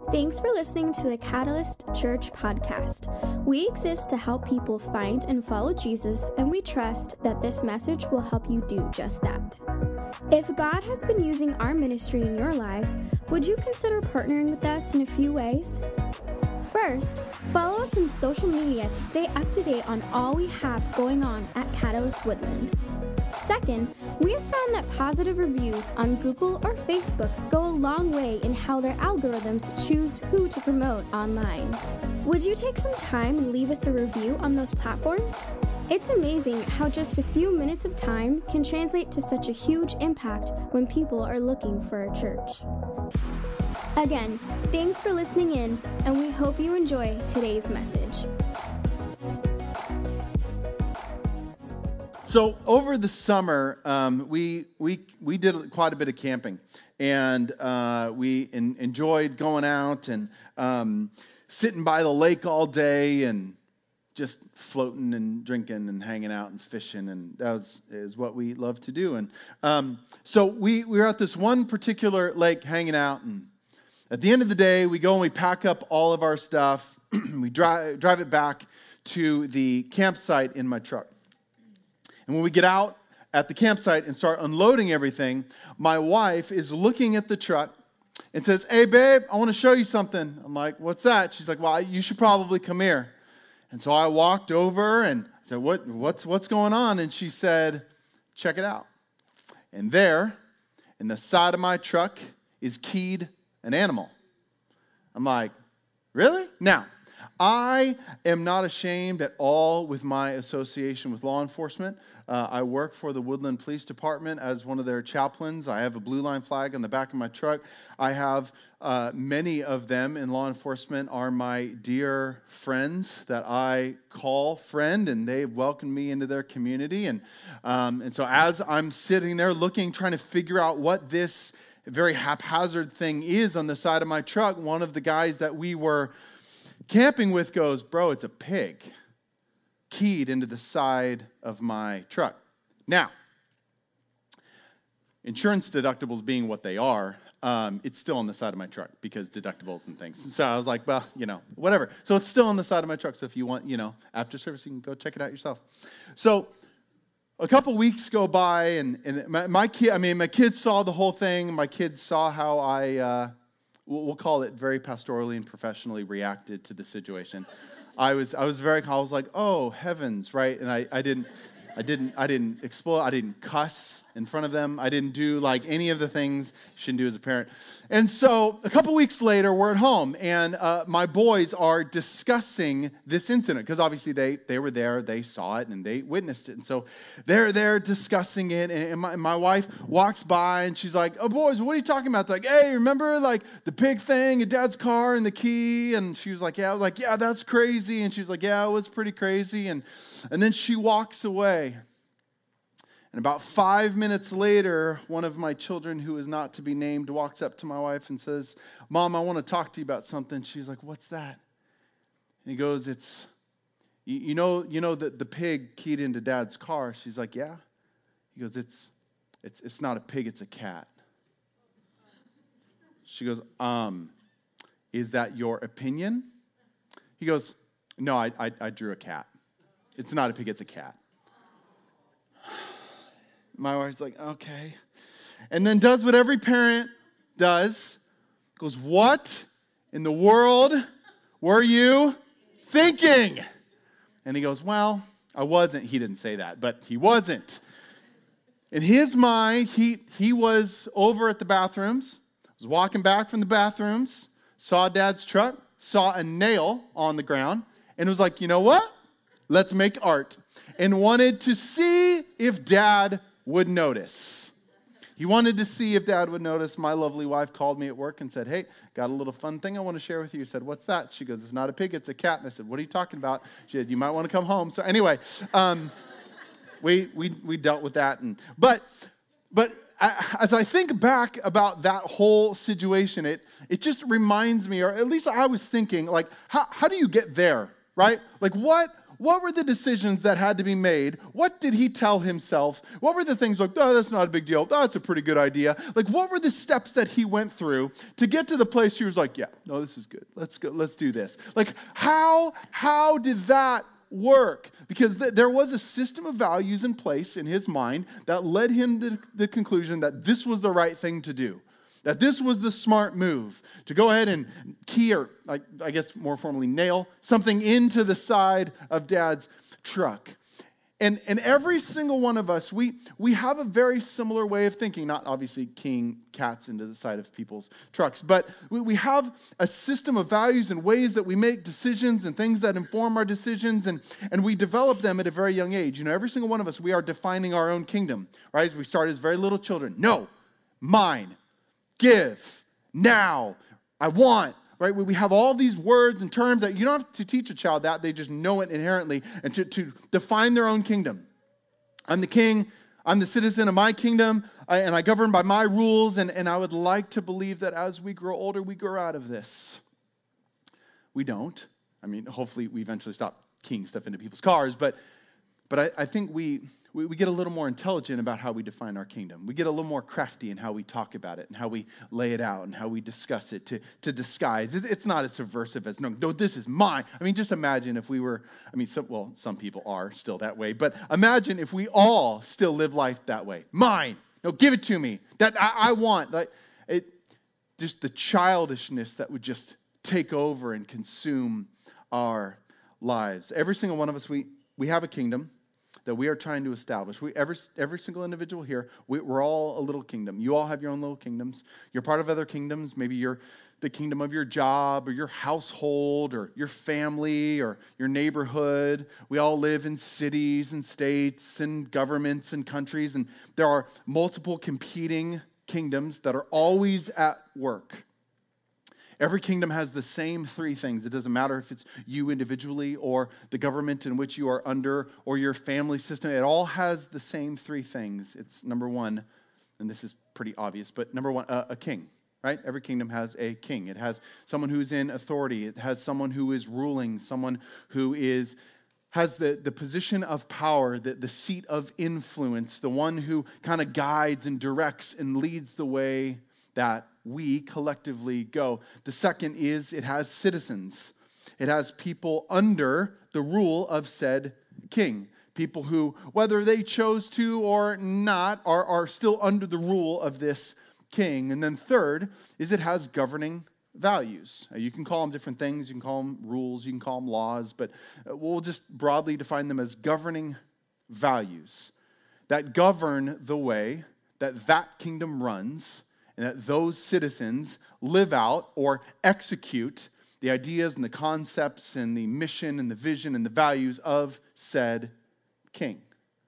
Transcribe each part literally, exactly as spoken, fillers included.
Thanks for listening to the Catalyst Church podcast. We exist to help people find and follow Jesus, and we trust that this message will help you do just that. If God has been using our ministry in your life, would you consider partnering with us in a few ways? First, follow us on social media to stay up to date on all we have going on at Catalyst Woodland. Second, we have found that positive reviews on Google or Facebook go a long way in how their algorithms choose who to promote online. Would you take some time and leave us a review on those platforms? It's amazing how just a few minutes of time can translate to such a huge impact when people are looking for a church. Again, thanks for listening in, and we hope you enjoy today's message. So over the summer, um, we we we did quite a bit of camping, and uh, we in, enjoyed going out and um, sitting by the lake all day and just floating and drinking and hanging out and fishing, and that was is what we love to do. And um, so we we were at this one particular lake hanging out, and at the end of the day, we go and we pack up all of our stuff. We drive drive it back to the campsite in my truck. And when we get out at the campsite and start unloading everything, my wife is looking at the truck and says, "Hey, babe, I want to show you something." I'm like, "What's that?" She's like, "Well, you should probably come here." And so I walked over and said, "What? What's what's going on?" And she said, "Check it out." And there, in the side of my truck, is keyed an animal. I'm like, "Really?" Now, I am not ashamed at all with my association with law enforcement. Uh, I work for the Woodland Police Department as one of their chaplains. I have a blue line flag on the back of my truck. I have uh, many of them in law enforcement are my dear friends that I call friend, and they welcome me into their community. And um, and so as I'm sitting there looking, trying to figure out what this very haphazard thing is on the side of my truck, one of the guys that we were camping with goes, "Bro, it's a pig keyed into the side of my truck." Now, insurance deductibles being what they are, um, it's still on the side of my truck because deductibles and things. So I was like, well, you know, whatever. So it's still on the side of my truck. So if you want, you know, after service, you can go check it out yourself. So a couple weeks go by, and, and my, my kid, I mean, my kids saw the whole thing. My kids saw how I, uh, we'll call it very pastorally and professionally reacted to the situation. I was I was very I was like, "Oh heavens," right? And I, I didn't I didn't I didn't explode. I didn't cuss in front of them. I didn't do like any of the things you shouldn't do as a parent. And so a couple weeks later, we're at home, and uh, my boys are discussing this incident because obviously they they were there, they saw it, and they witnessed it. And so they're there discussing it, and my, my wife walks by, and she's like, "Oh, boys, what are you talking about?" They're like, "Hey, remember like the pig thing in Dad's car and the key?" And she was like, "Yeah." I was like, "Yeah, that's crazy." And she was like, "Yeah, it was pretty crazy." And and then she walks away. And about five minutes later, one of my children, who is not to be named, walks up to my wife and says, "Mom, I want to talk to you about something." She's like, "What's that?" And he goes, "It's, you, you know, you know that the pig keyed into Dad's car." She's like, "Yeah." He goes, "It's, it's, it's not a pig, it's a cat." She goes, um, "Is that your opinion?" He goes, "No, I, I, I drew a cat. It's not a pig, it's a cat." My wife's like, "Okay." And then does what every parent does. Goes, "What in the world were you thinking?" And he goes, "Well, I wasn't." He didn't say that, but he wasn't. In his mind, he, he was over at the bathrooms, was walking back from the bathrooms, saw Dad's truck, saw a nail on the ground, and was like, "You know what? Let's make art." And wanted to see if Dad would notice. He wanted to see if Dad would notice. My lovely wife called me at work and said, "Hey, got a little fun thing I want to share with you." I said, "What's that?" She goes, "It's not a pig, it's a cat." And I said, "What are you talking about?" She said, "You might want to come home." So anyway, um, we we we dealt with that. And but but I, as I think back about that whole situation, it it just reminds me, or at least I was thinking, like, how how do you get there, right? Like what what were the decisions that had to be made? What did he tell himself? What were the things like, oh, that's not a big deal. Oh, that's a pretty good idea. Like, what were the steps that he went through to get to the place he was like, yeah, no, this is good. Let's go. Let's do this. Like, how, how did that work? Because th- there was a system of values in place in his mind that led him to the conclusion that this was the right thing to do. That this was the smart move, to go ahead and key, or I, I guess more formally nail, something into the side of Dad's truck. And, and every single one of us, we, we have a very similar way of thinking, not obviously keying cats into the side of people's trucks, but we, we have a system of values and ways that we make decisions and things that inform our decisions, and, and we develop them at a very young age. You know, every single one of us, we are defining our own kingdom, right? As we start as very little children. No, mine. Give, now, I want, right? We have all these words and terms that you don't have to teach a child that. They just know it inherently, and to, to define their own kingdom. I'm the king, I'm the citizen of my kingdom, I, and I govern by my rules, and, and I would like to believe that as we grow older, we grow out of this. We don't. I mean, hopefully we eventually stop keying stuff into people's cars, but but I, I think we... We, we get a little more intelligent about how we define our kingdom. We get a little more crafty in how we talk about it and how we lay it out and how we discuss it to, to disguise. It, it's not as subversive as, no, no, this is mine. I mean, just imagine if we were, I mean, some, well, some people are still that way, but imagine if we all still live life that way. Mine. No, give it to me. That I, I want. Like it, just the childishness that would just take over and consume our lives. Every single one of us, we, we have a kingdom that we are trying to establish. We, every, every single individual here, we, we're all a little kingdom. You all have your own little kingdoms. You're part of other kingdoms. Maybe you're the kingdom of your job or your household or your family or your neighborhood. We all live in cities and states and governments and countries, and there are multiple competing kingdoms that are always at work. Every kingdom has the same three things. It doesn't matter if it's you individually or the government in which you are under or your family system. It all has the same three things. It's number one, and this is pretty obvious, but number one, uh, a king, right? Every kingdom has a king. It has someone who's in authority. It has someone who is ruling, someone who is has the, the position of power, the, the seat of influence, the one who kind of guides and directs and leads the way that we collectively go. The second is it has citizens. It has people under the rule of said king. People who, whether they chose to or not, are, are still under the rule of this king. And then third is it has governing values. You can call them different things. You can call them rules. You can call them laws. But we'll just broadly define them as governing values that govern the way that that kingdom runs, and that those citizens live out or execute the ideas and the concepts and the mission and the vision and the values of said king.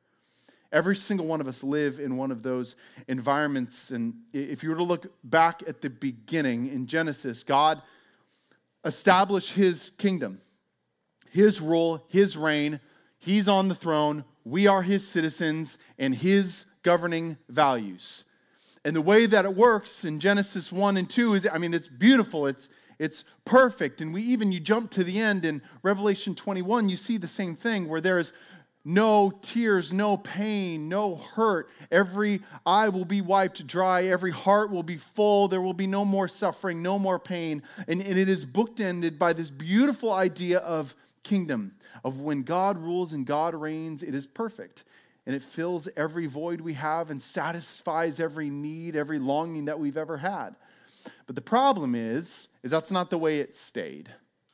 Every single one of us live in one of those environments. And if you were to look back at the beginning in Genesis, God established his kingdom, his rule, his reign. He's on the throne. We are his citizens and his governing values. And the way that it works in Genesis one and two is, I mean, it's beautiful. It's it's perfect. And we even, you jump to the end in Revelation twenty-one, you see the same thing where there is no tears, no pain, no hurt. Every eye will be wiped dry. Every heart will be full. There will be no more suffering, no more pain. And, and it is bookended by this beautiful idea of kingdom, of when God rules and God reigns, it is perfect. And it fills every void we have and satisfies every need, every longing that we've ever had. But the problem is, is that's not the way it stayed.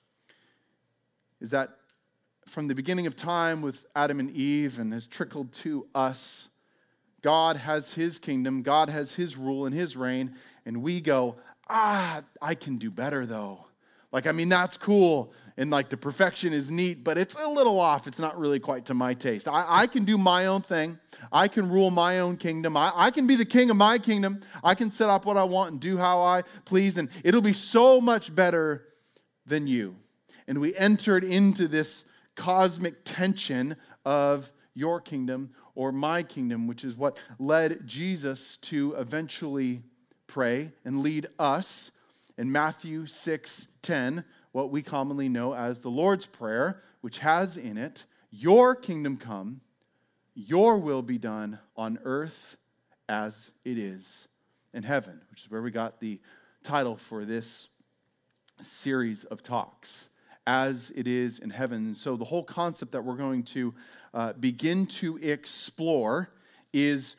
Is that from the beginning of time with Adam and Eve and has trickled to us, God has his kingdom, God has his rule and his reign, and we go, ah, I can do better though. Like, I mean, that's cool. And like the perfection is neat, but it's a little off. It's not really quite to my taste. I, I can do my own thing. I can rule my own kingdom. I, I can be the king of my kingdom. I can set up what I want and do how I please. And it'll be so much better than you. And we entered into this cosmic tension of your kingdom or my kingdom, which is what led Jesus to eventually pray and lead us in Matthew six ten. what we commonly know as the Lord's Prayer, which has in it, your kingdom come, your will be done on earth as it is in heaven, which is where we got the title for this series of talks, as it is in heaven. So the whole concept that we're going to uh, begin to explore is,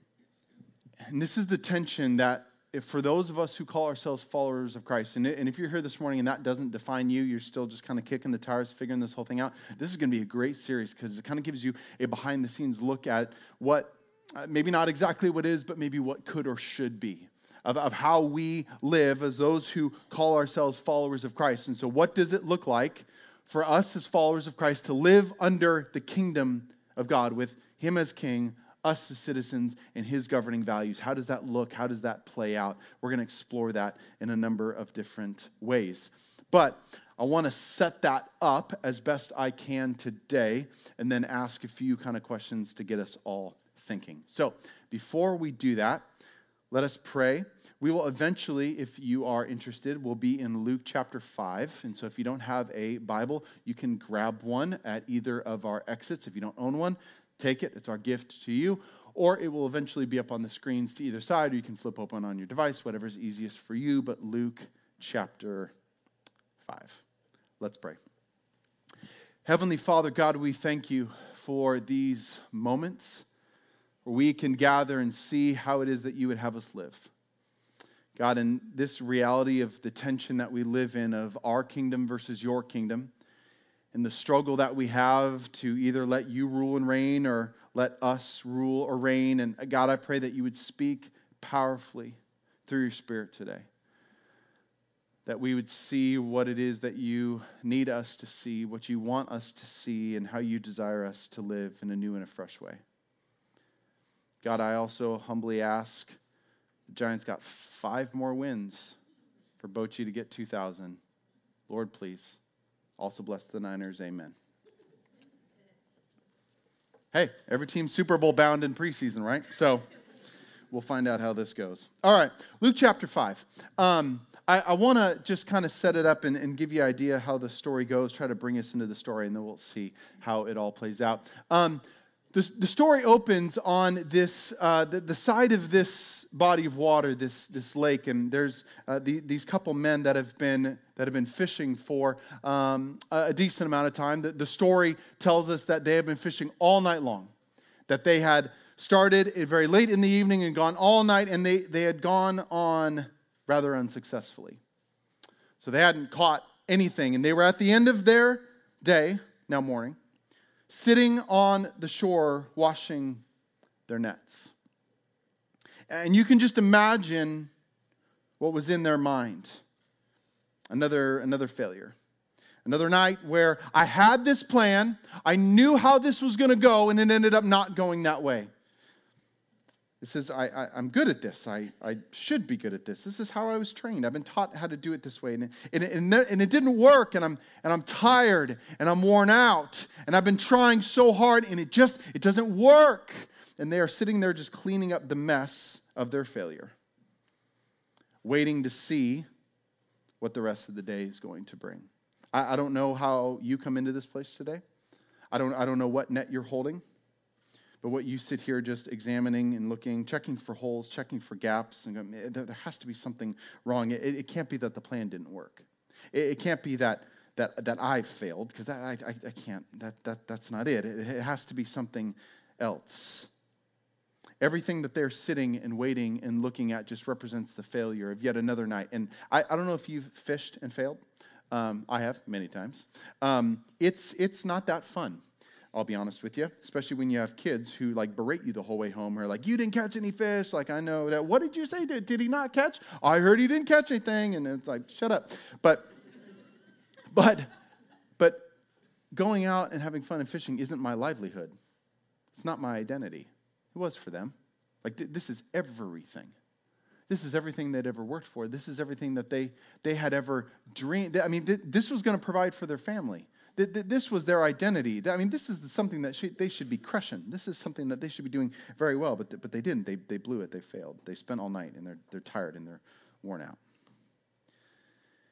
and this is the tension that if for those of us who call ourselves followers of Christ, and, and if you're here this morning and that doesn't define you, you're still just kind of kicking the tires, figuring this whole thing out, this is going to be a great series because it kind of gives you a behind-the-scenes look at what, uh, maybe not exactly what is, but maybe what could or should be, of, of how we live as those who call ourselves followers of Christ. And so what does it look like for us as followers of Christ to live under the kingdom of God with Him as King, us as citizens, and His governing values? How does that look? How does that play out? We're going to explore that in a number of different ways. But I want to set that up as best I can today and then ask a few kind of questions to get us all thinking. So before we do that, let us pray. We will eventually, if you are interested, we'll be in Luke chapter five. And so if you don't have a Bible, you can grab one at either of our exits. If you don't own one, take it. It's our gift to you. Or it will eventually be up on the screens to either side, or you can flip open on your device, whatever's easiest for you. But Luke chapter five. Let's pray. Heavenly Father, God, we thank you for these moments where we can gather and see how it is that you would have us live. God, in this reality of the tension that we live in of our kingdom versus your kingdom, and the struggle that we have to either let you rule and reign or let us rule or reign. And God, I pray that you would speak powerfully through your Spirit today. That we would see what it is that you need us to see, what you want us to see, and how you desire us to live in a new and a fresh way. God, I also humbly ask, the Giants got five more wins for Bochy to get two thousand. Lord, please. Also bless the Niners, amen. Hey, every team's Super Bowl bound in preseason, right? So we'll find out how this goes. All right, Luke chapter five. Um, I, I want to just kind of set it up and, and give you an idea how the story goes, try to bring us into the story, and then we'll see how it all plays out. Um, the, the story opens on this uh, the, the side of this body of water, this this lake, and there's uh, the, these couple men that have been that have been fishing for um, a decent amount of time. The, the story tells us that they have been fishing all night long, that they had started very late in the evening and gone all night, and they, they had gone on rather unsuccessfully. So they hadn't caught anything, and they were at the end of their day, now morning, sitting on the shore washing their nets. And you can just imagine what was in their mind. Another, another failure. Another night where I had this plan, I knew how this was going to go, and it ended up not going that way. It says, I, I, I'm good at this. I, I should be good at this. This is how I was trained. I've been taught how to do it this way. And it, and it, and it didn't work, and I'm, and I'm tired, and I'm worn out, and I've been trying so hard, and it just, it doesn't work. And they are sitting there just cleaning up the mess of their failure, waiting to see what the rest of the day is going to bring. I, I don't know how you come into this place today. I don't, I don't know what net you're holding, but what you sit here just examining and looking, checking for holes, checking for gaps, and going, there, there has to be something wrong. It, it can't be that the plan didn't work. It, it can't be that that that I failed, because that I, I, I can't. That that that's not it. it. It has to be something else. Everything that they're sitting and waiting and looking at just represents the failure of yet another night. And I, I don't know if you've fished and failed. Um, I have many times. Um, it's it's not that fun, I'll be honest with you, especially when you have kids who like berate you the whole way home, or like, you didn't catch any fish. Like, I know that. What did you say? Did, did he not catch? I heard he didn't catch anything. And it's like, shut up. But, but, but going out and having fun and fishing isn't my livelihood. It's not my identity. It was for them. Like, th- this is everything. This is everything they'd ever worked for. This is everything that they, they had ever dreamed. I mean, th- this was going to provide for their family. Th- th- this was their identity. I mean, this is the, something that sh- they should be crushing. This is something that they should be doing very well, but th- but they didn't. They they blew it. They failed. They spent all night, and they're they're tired and they're worn out.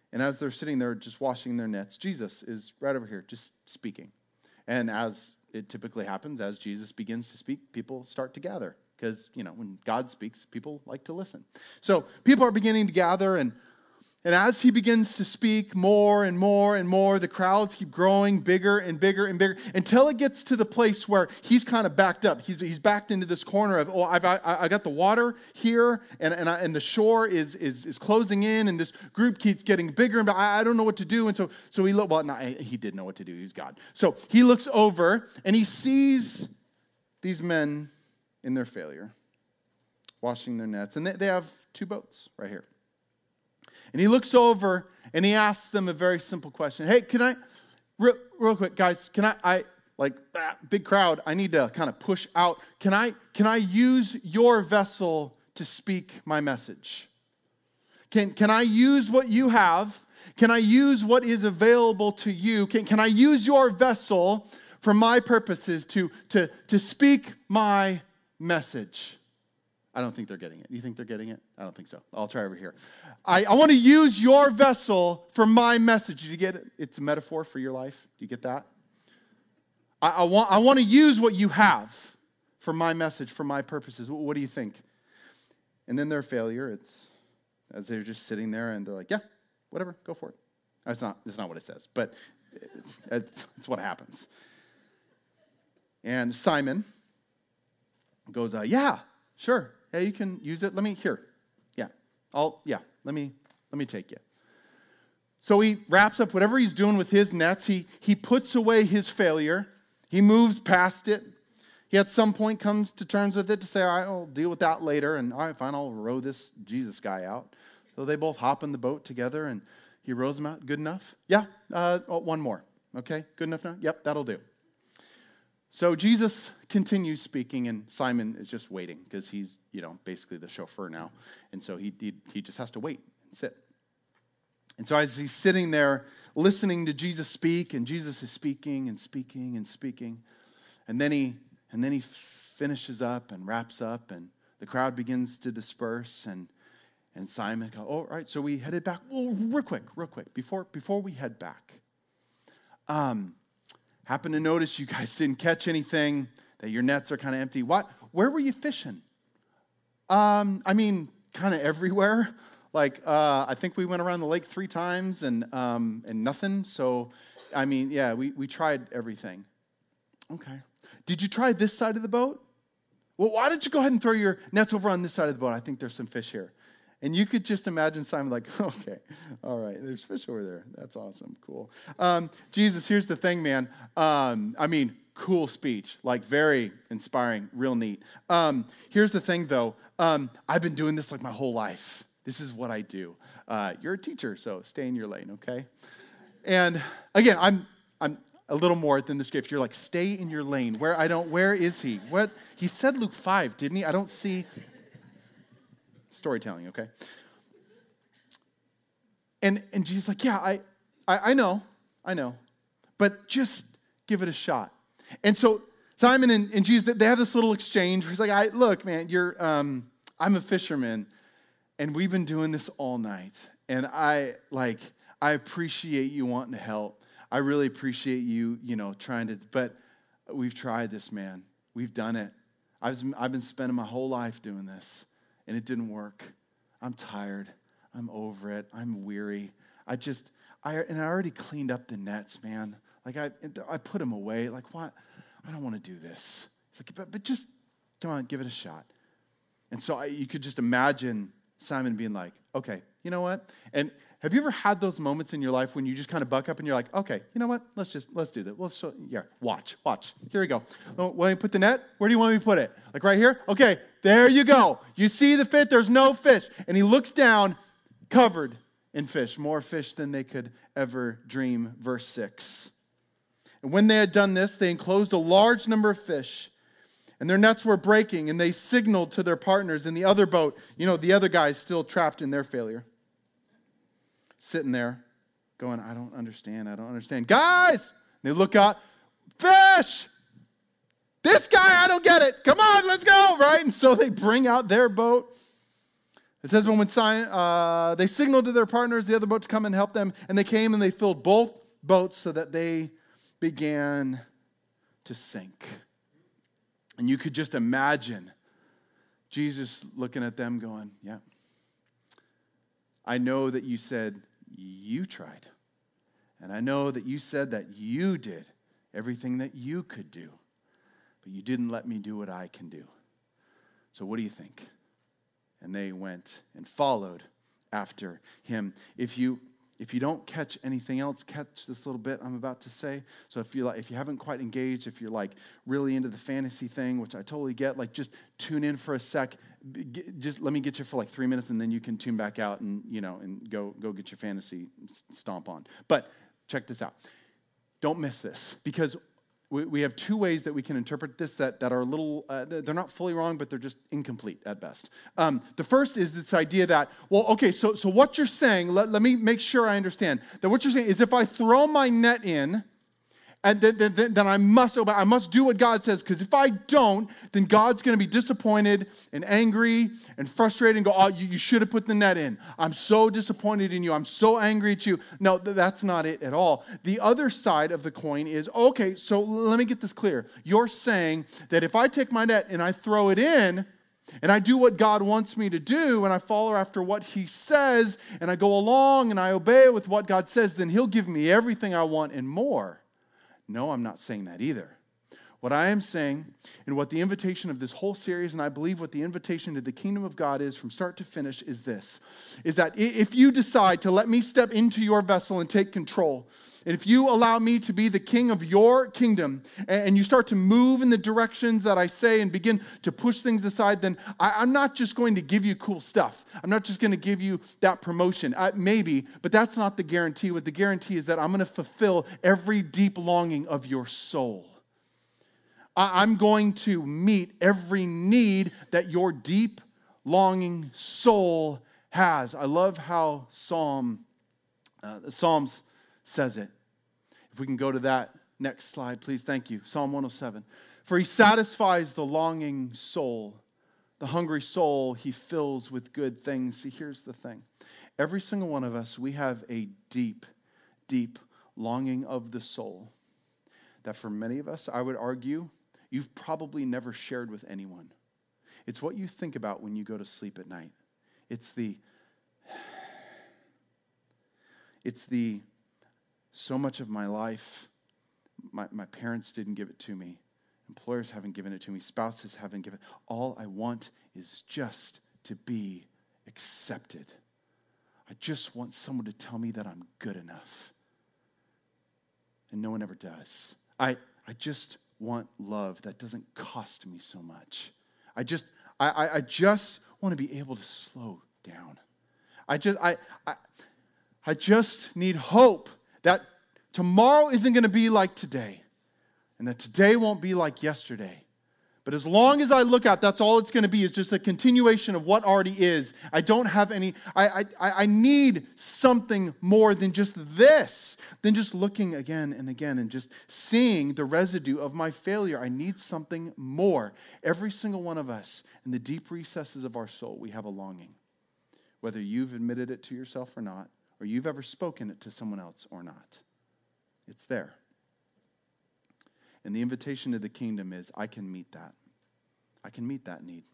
And as they're sitting there just washing their nets, Jesus is right over here just speaking. And as it typically happens, as Jesus begins to speak, people start to gather. Because, you know, when God speaks, people like to listen. So people are beginning to gather, and And as he begins to speak more and more and more, the crowds keep growing bigger and bigger and bigger until it gets to the place where he's kind of backed up. He's, he's backed into this corner of, oh, I've, I, I got the water here, and and, I, and the shore is, is is closing in, and this group keeps getting bigger, and I, I don't know what to do. And so so he looked, well, no, he did know what to do. He's God. So he looks over, and he sees these men in their failure, washing their nets. And they, they have two boats right here. And he looks over and he asks them a very simple question. Hey, can I, real, real quick, guys, can I, I like, ah, big crowd, I need to kind of push out. Can I, can I use your vessel to speak my message? Can, can I use what you have? Can I use what is available to you? Can, can I use your vessel for my purposes to, to, to speak my message? I don't think they're getting it. You think they're getting it? I don't think so. I'll try over here. I, I want to use your vessel for my message. Do you get it? It's a metaphor for your life. Do you get that? I, I want I want to use what you have for my message, for my purposes. What, what do you think? And then their failure, it's as they're just sitting there and they're like, yeah, whatever, go for it. That's not, that's not what it says, but it's, it's what happens. And Simon goes, uh, yeah, sure. Hey, you can use it. Let me, here. Yeah. I'll, yeah, let me, let me take you. So he wraps up whatever he's doing with his nets. He, he puts away his failure. He moves past it. He at some point comes to terms with it to say, all right, I'll deal with that later. And all right, fine, I'll row this Jesus guy out. So they both hop in the boat together and he rows them out. Good enough? Yeah, uh, oh, one more. Okay, good enough now? Yep, that'll do. So Jesus continues speaking, and Simon is just waiting because he's, you know, basically the chauffeur now. And so he, he he just has to wait and sit. And so as he's sitting there listening to Jesus speak, and Jesus is speaking and speaking and speaking, and then he and then he finishes up and wraps up, and the crowd begins to disperse, and and Simon goes, oh, all right, so we headed back. Well, real quick, real quick, before before we head back. Um Happen to notice you guys didn't catch anything, that your nets are kind of empty. What? Where were you fishing? Um, I mean, kind of everywhere. Like, uh, I think we went around the lake three times and um, and nothing. So, I mean, yeah, we, we tried everything. Okay. Did you try this side of the boat? Well, why don't you go ahead and throw your nets over on this side of the boat? I think there's some fish here. And you could just imagine Simon like, okay, all right, there's fish over there. That's awesome, cool. Um, Jesus, here's the thing, man. Um, I mean, cool speech, like very inspiring, real neat. Um, here's the thing, though. Um, I've been doing this like my whole life. This is what I do. Uh, you're a teacher, so stay in your lane, okay? And again, I'm I'm a little more than the script. You're like, stay in your lane. Where I don't. Where is he? What he said, Luke five, didn't he? I don't see. Storytelling, okay? And and Jesus like, yeah, I, I I know, I know, but just give it a shot. And so Simon and, and Jesus, they have this little exchange where he's like, I look, man, you're um, I'm a fisherman, and we've been doing this all night. And I like, I appreciate you wanting to help. I really appreciate you, you know, trying to, but we've tried this, man. We've done it. I've I've been spending my whole life doing this. And it didn't work. I'm tired. I'm over it. I'm weary. I just, I and I already cleaned up the nets, man. Like I, I put them away. Like what? I don't want to do this. It's like, but, but just come on, give it a shot. And so I, you could just imagine Simon being like, okay, you know what? And have you ever had those moments in your life when you just kind of buck up and you're like, okay, you know what? Let's just, let's do that. Let's show, yeah, watch, watch. Here we go. Oh, when you put the net, where do you want me to put it? Like right here? Okay, there you go. You see the fish? There's no fish. And he looks down, covered in fish, more fish than they could ever dream. Verse six. And when they had done this, they enclosed a large number of fish, and their nets were breaking, and they signaled to their partners in the other boat. You know, the other guys still trapped in their failure. Sitting there going, I don't understand, I don't understand. Guys! And they look out, fish! This guy, I don't get it. Come on, let's go, right? And so they bring out their boat. It says when, when uh, they signaled to their partners, the other boat, to come and help them, and they came and they filled both boats so that they began to sink. And you could just imagine Jesus looking at them going, yeah, I know that you said you tried. And I know that you said that you did everything that you could do. But you didn't let me do what I can do. So what do you think? And they went and followed after him. If you if you don't catch anything else, catch this little bit I'm about to say. So if you like, if you haven't quite engaged, if you're like really into the fantasy thing, which I totally get, like just tune in for a sec. Just let me get you for like three minutes, and then you can tune back out and you know and go go get your fantasy stomp on. But check this out. Don't miss this, because we, we have two ways that we can interpret this that, that are a little, uh, they're not fully wrong, but they're just incomplete at best. Um, the first is this idea that, well, okay, so, so what you're saying, let, let me make sure I understand, that what you're saying is if I throw my net in, and then, then, then I must obey, I must do what God says, because if I don't, then God's going to be disappointed and angry and frustrated and go, oh, you, you should have put the net in. I'm so disappointed in you. I'm so angry at you. No, th- that's not it at all. The other side of the coin is, okay, so let me get this clear. You're saying that if I take my net and I throw it in, and I do what God wants me to do, and I follow after what He says, and I go along and I obey with what God says, then He'll give me everything I want and more. No, I'm not saying that either. What I am saying, and what the invitation of this whole series, and I believe what the invitation to the kingdom of God is from start to finish, is this, is that if you decide to let me step into your vessel and take control, and if you allow me to be the king of your kingdom, and you start to move in the directions that I say and begin to push things aside, then I, I'm not just going to give you cool stuff. I'm not just going to give you that promotion. Uh, maybe, but that's not the guarantee. What the guarantee is that I'm going to fulfill every deep longing of your soul. I, I'm going to meet every need that your deep longing soul has. I love how Psalm, uh, the Psalms says it. If we can go to that next slide, please. Thank you. Psalm one oh seven. For He satisfies the longing soul. The hungry soul He fills with good things. See, here's the thing. Every single one of us, we have a deep, deep longing of the soul that for many of us, I would argue, you've probably never shared with anyone. It's what you think about when you go to sleep at night. It's the, it's the, so much of my life, my, my parents didn't give it to me. Employers haven't given it to me. Spouses haven't given it. All I want is just to be accepted. I just want someone to tell me that I'm good enough. And no one ever does. I, I just want love that doesn't cost me so much. I just, I, I, I just want to be able to slow down. I just, I, I, I just need hope that tomorrow isn't going to be like today, and that today won't be like yesterday. But as long as I look out, that's all it's going to be, is just a continuation of what already is. I don't have any, I, I, I need something more than just this, than just looking again and again and just seeing the residue of my failure. I need something more. Every single one of us, in the deep recesses of our soul, we have a longing. Whether you've admitted it to yourself or not, or you've ever spoken it to someone else or not. It's there. And the invitation to the kingdom is, I can meet that. I can meet that need.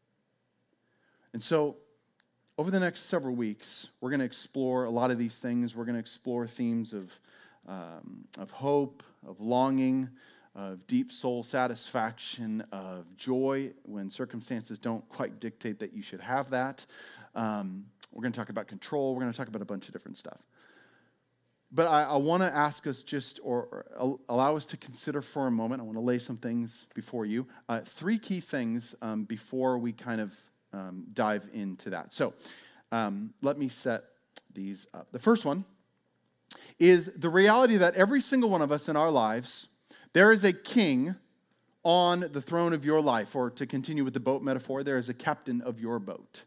And so, over the next several weeks, we're going to explore a lot of these things. We're going to explore themes of, um, of hope, of longing, of deep soul satisfaction, of joy when circumstances don't quite dictate that you should have that. Um, We're going to talk about control. We're going to talk about a bunch of different stuff. But I, I want to ask us just, or, or allow us to consider for a moment. I want to lay some things before you. Uh, three key things um, before we kind of um, dive into that. So um, let me set these up. The first one is the reality that every single one of us in our lives, there is a king on the throne of your life. Or to continue with the boat metaphor, there is a captain of your boat.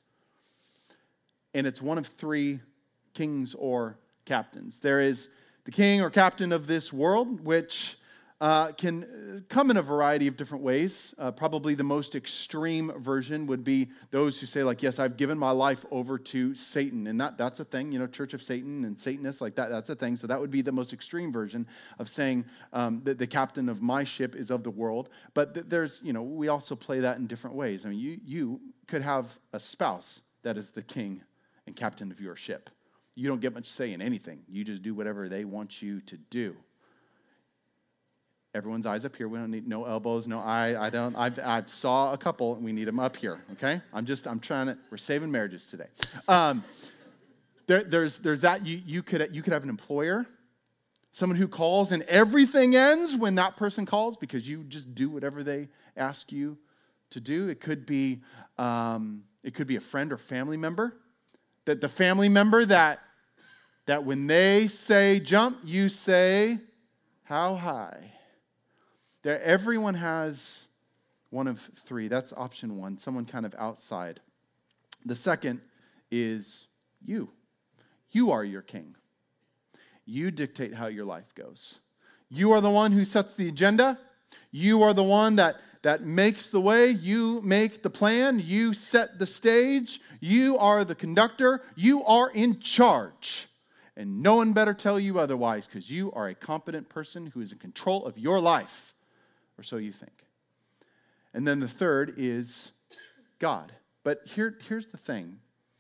And it's one of three kings or captains. There is the king or captain of this world, which uh, can come in a variety of different ways. Uh, probably the most extreme version would be those who say, like, yes, I've given my life over to Satan. And that that's a thing, you know, Church of Satan and Satanists, like that, that's a thing. So that would be the most extreme version of saying um, that the captain of my ship is of the world. But th- there's, you know, we also play that in different ways. I mean, you you could have a spouse that is the king and captain of your ship. You don't get much say in anything. You just do whatever they want you to do. Everyone's eyes up here. We don't need no elbows, no eye. I don't. I've I saw a couple, and we need them up here. Okay. I'm just. I'm trying to. We're saving marriages today. Um, there, there's there's that. You you could you could have an employer, someone who calls, and everything ends when that person calls because you just do whatever they ask you to do. It could be um, it could be a friend or family member. That the family member that that when they say jump, you say how high. There, everyone has one of three. That's option one, someone kind of outside. The second is you. You are your king. You dictate how your life goes. You are the one who sets the agenda. You are the one that, that makes the way. You make the plan. You set the stage. You are the conductor. You are in charge. And no one better tell you otherwise because you are a competent person who is in control of your life. Or so you think. And then the third is God. But here, here's the thing.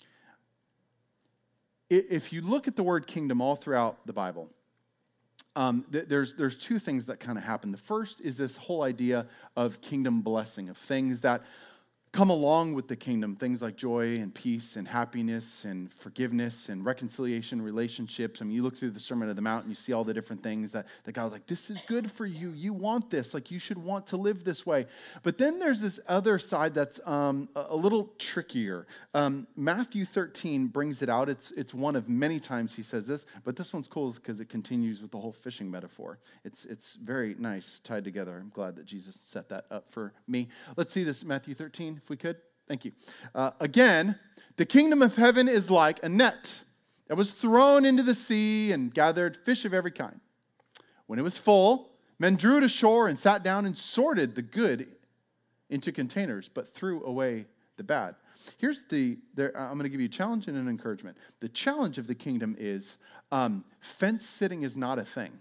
If you look at the word kingdom all throughout the Bible, um, th- there's, there's two things that kind of happen. The first is this whole idea of kingdom blessing, of things that come along with the kingdom, things like joy and peace and happiness and forgiveness and reconciliation, relationships. I mean, you look through the Sermon on the Mount and you see all the different things that, that God was like, this is good for you. You want this. Like, you should want to live this way. But then there's this other side that's um, a, a little trickier. Um, Matthew thirteen brings it out. It's, it's one of many times he says this, but this one's cool because it continues with the whole fishing metaphor. It's, it's very nice tied together. I'm glad that Jesus set that up for me. Let's see this, Matthew thirteen. If we could. Thank you. Uh, again, the kingdom of heaven is like a net that was thrown into the sea and gathered fish of every kind. When it was full, men drew it ashore and sat down and sorted the good into containers, but threw away the bad. Here's the, there, I'm going to give you a challenge and an encouragement. The challenge of the kingdom is um, fence sitting is not a thing.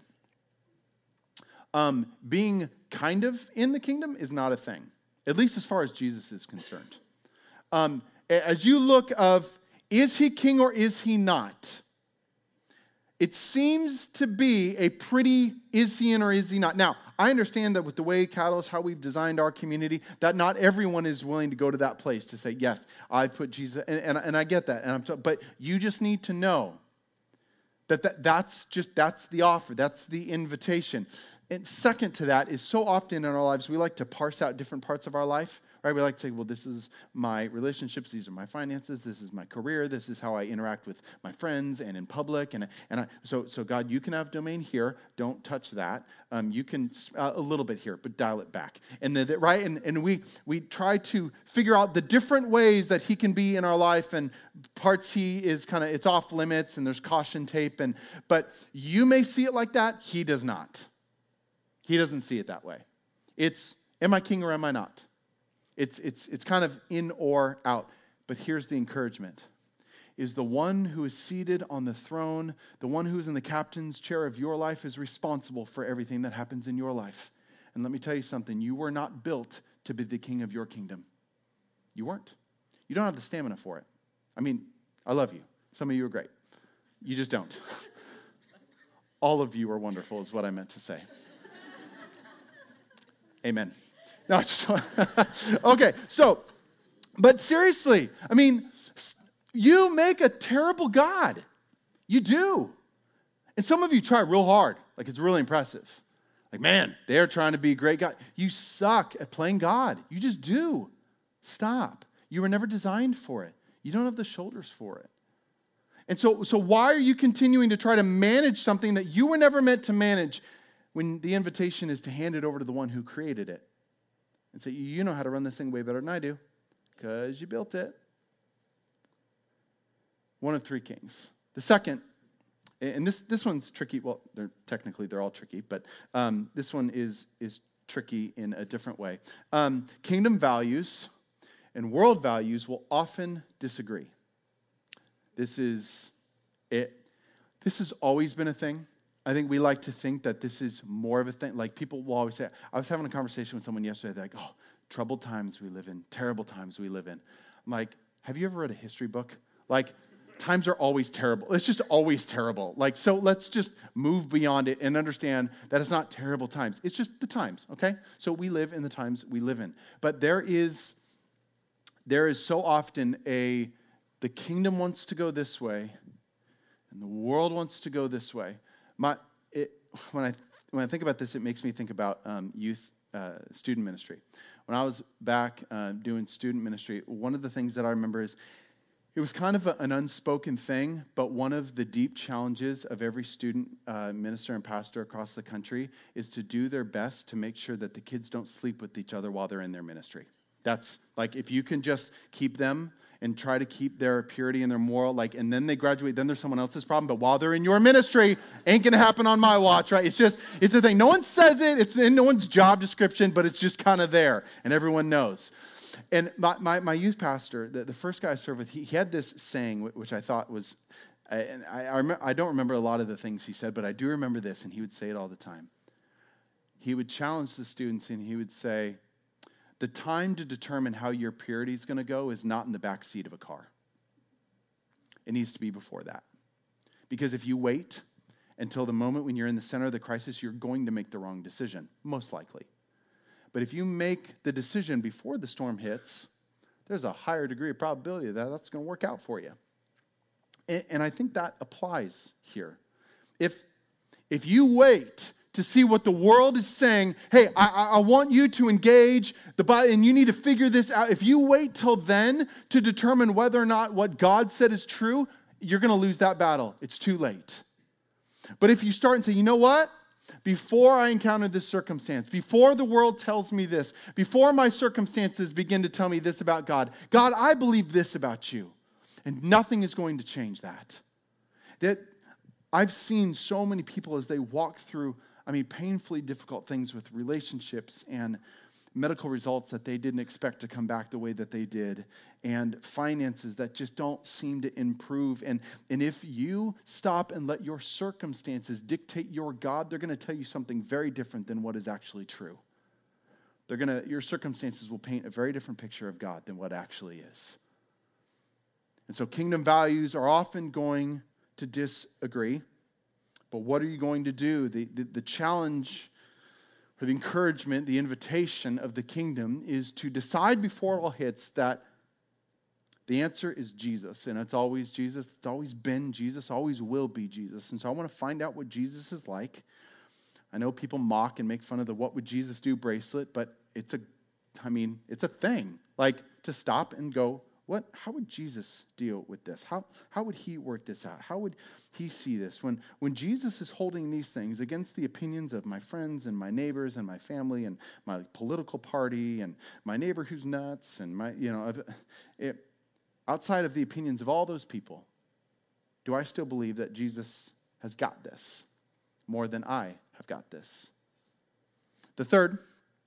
Um, being kind of in the kingdom is not a thing. At least as far as Jesus is concerned. Um, as you look of, is he king or is he not? It seems to be a pretty, is he in or is he not? Now, I understand that with the way Catalyst, how we've designed our community, that not everyone is willing to go to that place to say, yes, I put Jesus, and, and, and I get that. And I'm t- but you just need to know that, that that's just, that's the offer, that's the invitation. And second to that is so often in our lives, we like to parse out different parts of our life, right? We like to say, well, this is my relationships, these are my finances, this is my career, this is how I interact with my friends and in public. And, and I, so, so God, you can have domain here. Don't touch that. Um, you can, uh, a little bit here, but dial it back. And then, right? And, and we, we try to figure out the different ways that he can be in our life, and parts he is kind of, it's off limits and there's caution tape. And, but you may see it like that. He does not. He doesn't see it that way. It's, am I king or am I not? It's, it's, it's kind of in or out. But here's the encouragement. Is the one who is seated on the throne, the one who is in the captain's chair of your life, is responsible for everything that happens in your life. And let me tell you something. You were not built to be the king of your kingdom. You weren't. You don't have the stamina for it. I mean, I love you. Some of you are great. You just don't. All of you are wonderful is what I meant to say. Amen. No, just, okay, so, but seriously, I mean, you make a terrible God. You do. And some of you try real hard. Like, it's really impressive. Like, man, they're trying to be a great God. You suck at playing God. You just do. Stop. You were never designed for it. You don't have the shoulders for it. And so, so why are you continuing to try to manage something that you were never meant to manage, when the invitation is to hand it over to the one who created it and say, you know how to run this thing way better than I do because you built it? One of three kings. The second and this this one's tricky. Well, they're technically they're all tricky, but um, this one is is tricky in a different way. Um, kingdom values and world values will often disagree. This is it. This has always been a thing. I think we like to think that this is more of a thing. Like people will always say, I was having a conversation with someone yesterday, they're like, oh, troubled times we live in, terrible times we live in. I'm like, have you ever read a history book? Like, times are always terrible. It's just always terrible. Like, so let's just move beyond it and understand that it's not terrible times. It's just the times, okay? So we live in the times we live in. But there is, there is so often a, the kingdom wants to go this way, and the world wants to go this way. My, it, when I when I think about this, it makes me think about um, youth uh, student ministry. When I was back uh, doing student ministry, one of the things that I remember is it was kind of a, an unspoken thing, but one of the deep challenges of every student uh, minister and pastor across the country is to do their best to make sure that the kids don't sleep with each other while they're in their ministry. That's like if you can just keep them and try to keep their purity and their moral, like, and then they graduate, then there's someone else's problem. But while they're in your ministry, ain't gonna happen on my watch, right? It's just, it's the thing. No one says it, it's in no one's job description, but it's just kind of there, and everyone knows. And my, my, my youth pastor, the, the first guy I served with, he, he had this saying, which I thought was, and I, I, rem- I don't remember a lot of the things he said, but I do remember this, and he would say it all the time. He would challenge the students, and he would say, the time to determine how your purity is going to go is not in the back seat of a car. It needs to be before that. Because if you wait until the moment when you're in the center of the crisis, you're going to make the wrong decision, most likely. But if you make the decision before the storm hits, there's a higher degree of probability that that's going to work out for you. And, and I think that applies here. If, if you wait to see what the world is saying, hey, I, I want you to engage the body, and you need to figure this out. If you wait till then to determine whether or not what God said is true, you're going to lose that battle. It's too late. But if you start and say, you know what? Before I encounter this circumstance, before the world tells me this, before my circumstances begin to tell me this about God, God, I believe this about you. And nothing is going to change that. That I've seen so many people as they walk through I mean, painfully difficult things with relationships and medical results that they didn't expect to come back the way that they did, and finances that just don't seem to improve. And, and if you stop and let your circumstances dictate your God, they're going to tell you something very different than what is actually true. They're going to, your circumstances will paint a very different picture of God than what actually is. And so kingdom values are often going to disagree. But what are you going to do? The, the, the challenge or the encouragement, the invitation of the kingdom is to decide before it all hits that the answer is Jesus. And it's always Jesus. It's always been Jesus. Always will be Jesus. And so I want to find out what Jesus is like. I know people mock and make fun of the what would Jesus do bracelet, but it's a, I mean, it's a thing. Like to stop and go, What? How would Jesus deal with this? How, how would he work this out? How would he see this? When, when Jesus is holding these things against the opinions of my friends and my neighbors and my family and my political party and my neighbor who's nuts and my, you know, it, outside of the opinions of all those people, do I still believe that Jesus has got this more than I have got this? The third,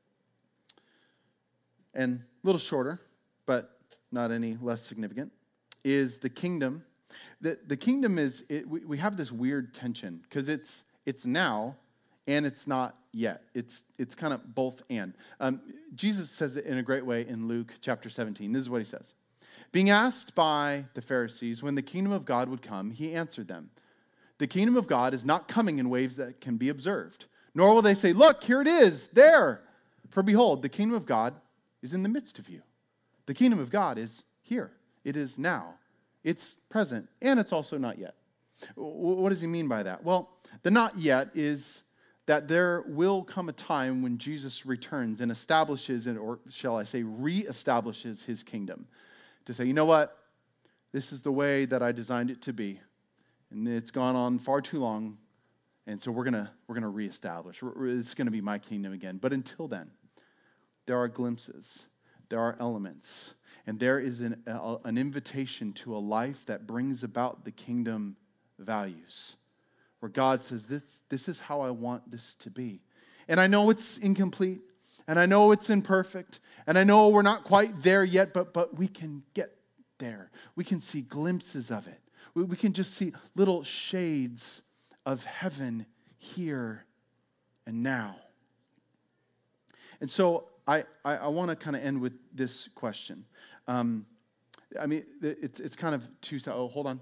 and a little shorter, but not any less significant, is the kingdom. The, the kingdom is, it, we, we have this weird tension because it's it's now and it's not yet. It's it's kind of both and. Um, Jesus says it in a great way in Luke chapter seventeen. This is what he says. Being asked by the Pharisees when the kingdom of God would come, he answered them, the kingdom of God is not coming in waves that can be observed, nor will they say, look, here it is, there. For behold, the kingdom of God is in the midst of you. The kingdom of God is here. It is now. It's present, and it's also not yet. What does he mean by that? Well, the not yet is that there will come a time when Jesus returns and establishes, or shall I say, reestablishes his kingdom. To say, you know what? This is the way that I designed it to be, and it's gone on far too long, and so we're gonna we're gonna reestablish. It's going to be my kingdom again. But until then, there are glimpses. There are elements, and there is an, a, an invitation to a life that brings about the kingdom values. where God says, this, this is how I want this to be. And I know it's incomplete, and I know it's imperfect, and I know we're not quite there yet, but, but we can get there. We can see glimpses of it. We, we can just see little shades of heaven here and now. And so I, I, I want to kind of end with this question. Um, I mean, it's it's kind of two sides. Oh, hold on.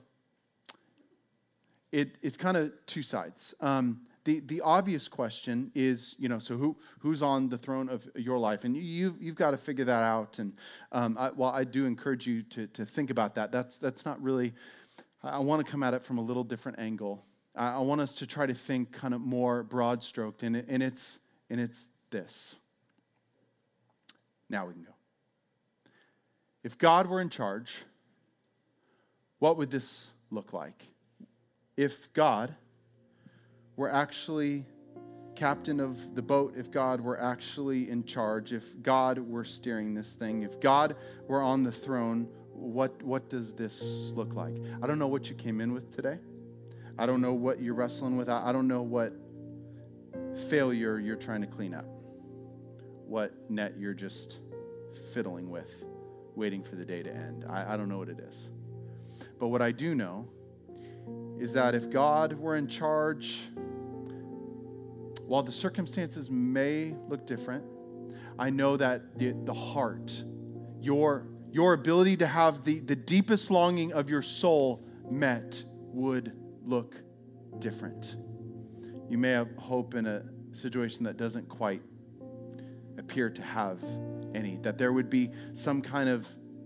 It it's kind of two sides. Um, the the obvious question is, you know, so who who's on the throne of your life, and you you've, you've got to figure that out. And um, I, while I do encourage you to to think about that, that's that's not really. I want to come at it from a little different angle. I, I want us to try to think kind of more broad stroked, and it, and it's and it's this. Now we can go. If God were in charge, what would this look like? If God were actually captain of the boat, if God were actually in charge, if God were steering this thing, if God were on the throne, what, what does this look like? I don't know what you came in with today. I don't know what you're wrestling with. I don't know what failure you're trying to clean up. What net you're just fiddling with, waiting for the day to end. I, I don't know what it is. But what I do know is that if God were in charge, while the circumstances may look different, I know that the, the heart, your, your ability to have the, the deepest longing of your soul met would look different. You may have hope in a situation that doesn't quite appear to have any, that there would be some kind of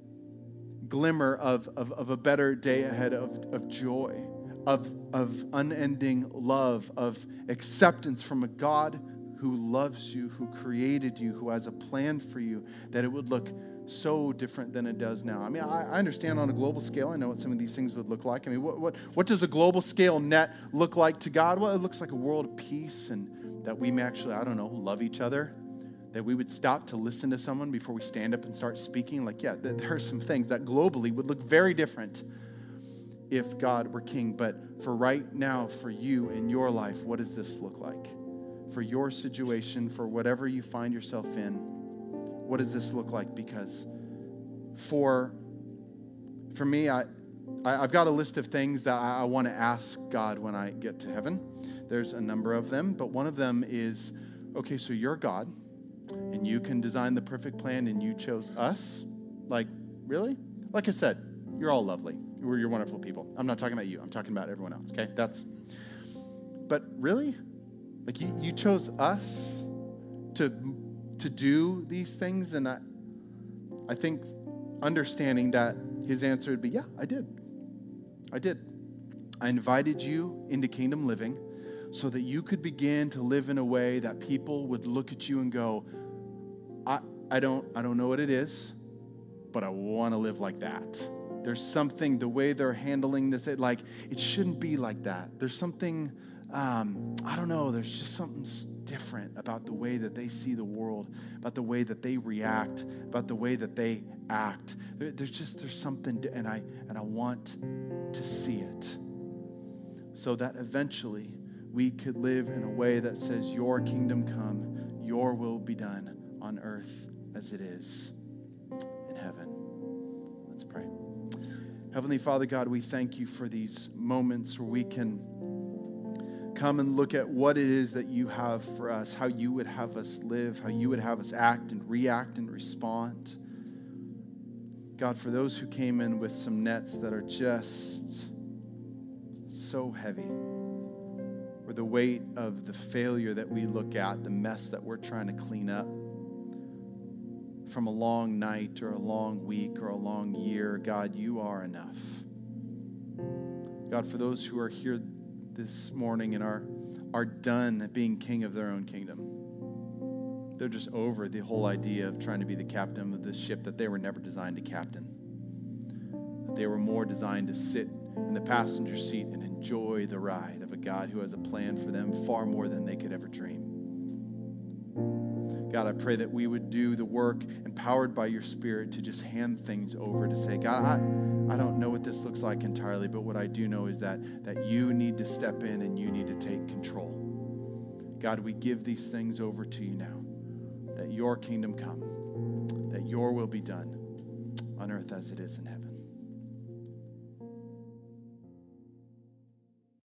glimmer of, of, of a better day ahead, of, of joy, of, of unending love, of acceptance from a God who loves you, who created you, who has a plan for you, that it would look so different than it does now. I mean, I, I understand on a global scale, I know what some of these things would look like. I mean, what, what, what does a global scale net look like to God? Well, it looks like a world of peace, and that we may actually, I don't know, love each other, that we would stop to listen to someone before we stand up and start speaking. Like, yeah, there are some things that globally would look very different if God were king. But for right now, for you in your life, what does this look like? For your situation, for whatever you find yourself in, what does this look like? Because for, for me, I, I, I've got a list of things that I, I want to ask God when I get to heaven. There's a number of them, but one of them is, okay, so you're God, and you can design the perfect plan, and you chose us? Like, really? Like I said, you're all lovely. You're, you're wonderful people. I'm not talking about you. I'm talking about everyone else, okay? That's, but really? Like, you, you chose us to, to do these things? And I, I think understanding that his answer would be, yeah, I did. I did. I invited you into kingdom living so that you could begin to live in a way that people would look at you and go, I, I don't, I don't know what it is, but I want to live like that. There's something, the way they're handling this, it, like, it shouldn't be like that. There's something, um, I don't know, there's just something different about the way that they see the world, about the way that they react, about the way that they act. There, there's just, there's something, and I, and I want to see it so that eventually we could live in a way that says, your kingdom come, your will be done on earth as it is in heaven. Let's pray. Heavenly Father God, we thank you for these moments where we can come and look at what it is that you have for us, how you would have us live, how you would have us act and react and respond. God, for those who came in with some nets that are just so heavy, or the weight of the failure that we look at, the mess that we're trying to clean up from a long night or a long week or a long year, God, you are enough. God, for those who are here this morning and are, are done at being king of their own kingdom, they're just over the whole idea of trying to be the captain of this ship that they were never designed to captain. They were more designed to sit in the passenger seat and enjoy the ride of a God who has a plan for them far more than they could ever dream. God, I pray that we would do the work empowered by your Spirit to just hand things over, to say, God, I, I don't know what this looks like entirely, but what I do know is that, that you need to step in and you need to take control. God, we give these things over to you now, that your kingdom come, that your will be done on earth as it is in heaven.